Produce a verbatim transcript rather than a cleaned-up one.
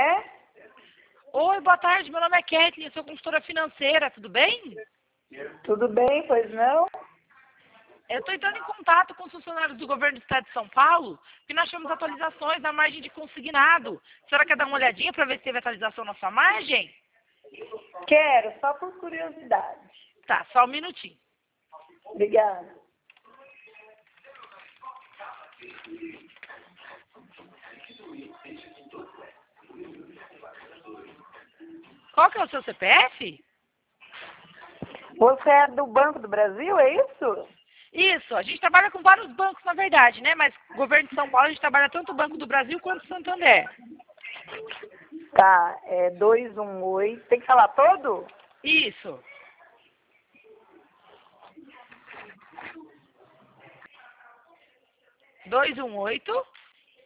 é? Oi, boa tarde, meu nome é Kathleen, eu sou consultora financeira, tudo bem? Tudo bem, pois não? Eu estou entrando em contato com os funcionários do governo do estado de São Paulo, porque nós tivemos atualizações na margem de consignado. A senhora quer dar uma olhadinha para ver se teve atualização na sua margem? Quero, só por curiosidade. Tá, só um minutinho. Obrigada. Qual que é o seu C P F? Você é do Banco do Brasil, é isso? Isso, a gente trabalha com vários bancos, na verdade, né? Mas o governo de São Paulo, a gente trabalha tanto o Banco do Brasil quanto o Santander. Tá, é dois um oito. Tem que falar todo? Isso. dois um oito